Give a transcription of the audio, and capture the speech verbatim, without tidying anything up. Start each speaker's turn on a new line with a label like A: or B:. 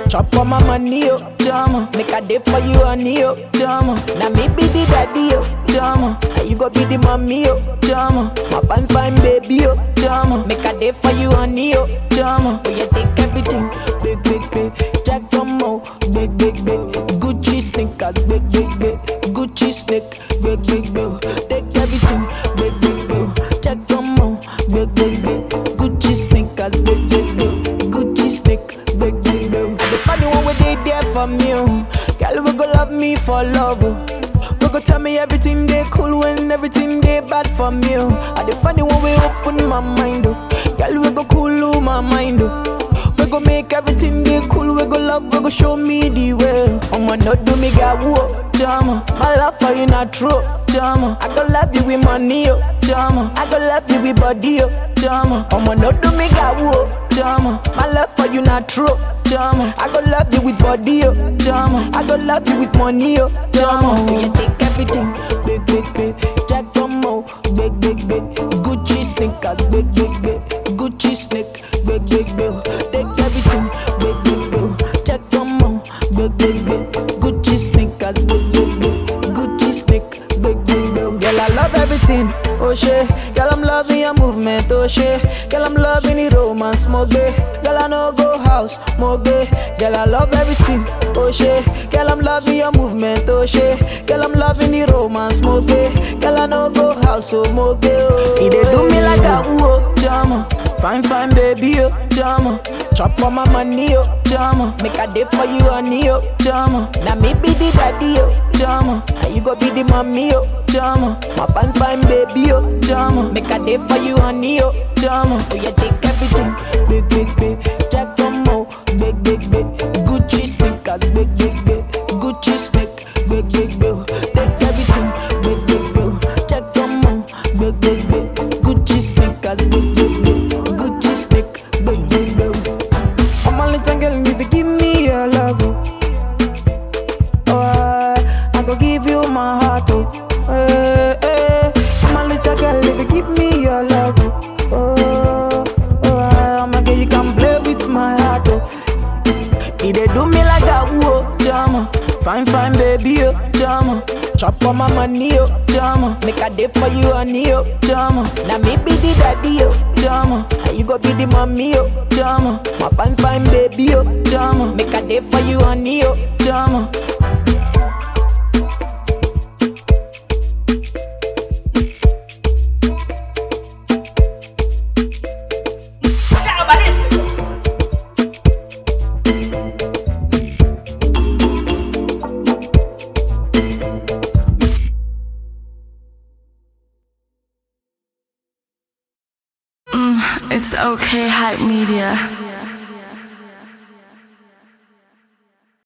A: Chop on my money, yo, jama. Make a day for you, honey, yo, jama. Now me be the daddy, yo, jama. And you go be the mommy, yo, jama. My fine, fine baby, yo, jama. Make a day for you, honey, yo, jama. Oh, you take everything, big, big, big. Jack Tomo, big, big, big. Gucci sneakers, big, big, big. Gucci sneak, big, big, big. Take everything, big, big, big. Jack Tomo, big, big, big. Gucci sneakers, big, big, big. Gucci sneak, big, big, big. The funny one where they there for me, oh. Girl, we go love me for love, oh. We go tell me everything they cool when everything they bad for me, oh. And the funny one we open my mind, oh. Girl, we go cool my mind, oh. We go make everything they cool, we go love, we go show me the way. I'ma not do me got whoa, jama. My love for you not true, jama. I go love you with money, oh, jama. I go love you with body, oh, jama. I'ma not do me got whoa, jama. My love for you not true, jama. I go love you with body, oh, jama. I go love you with money, oh, jama. Oh, you take everything, big, big, big. Jack Tomo, big, big, big. Gucci sneakers, big, big, big. Gucci sneak, big, big, big. Take everything, big, big, big. Jack Tomo, big, big, big. Gucci sneakers, big, big, big. Gucci sneak, big, big, big. Girl, I love everything, oh shit. Girl, I'm loving your movement, oh shit. Girl, I'm loving the romance, moge. Girl, I know go house, moge. Girl, I love everything, oh shit. Girl, I'm loving your movement, oh shit. Girl, I'm loving the romance, moge. Girl, I know go house, oh moge. Oh, he dey do me like a whoa, jama. Fine, fine baby, oh, jama. Chop on my money, oh, jama. Make a day for you, honey, oh, jama. Now me be the daddy, oh, jama. And you go be the mommy, oh, jama. My fine, fine baby, oh, jama. Make a day for you, honey, oh, jama. Oh, you take everything, big, big, big. Jack Tomo, big, big, big. Gucci sneakers, big, big, big. Gucci sneak, big, big, big. Take everything, big, big, big. Jack Tomo, big, big, big. Gucci sneakers, big, big, big. Gucci sneak, big, big, big. I'm a little girl, if you give me your love, oh, I, I go give you my heart, oh. Hey, hey. I'm a little girl, if you give me your love, oh, oh, I'm a girl, you can play with my heart, oh. He dey do me like a whoa, jama. Fine, fine baby, oh, jama. Chop on my money, oh, jama. Make a day for you, honey, oh, jama. Now me be the daddy, oh, jama. And you go be the mommy, oh, jama. My fine, fine baby, oh, jama. Make a day for you, honey, oh, jama.
B: It's okay, Hype Media.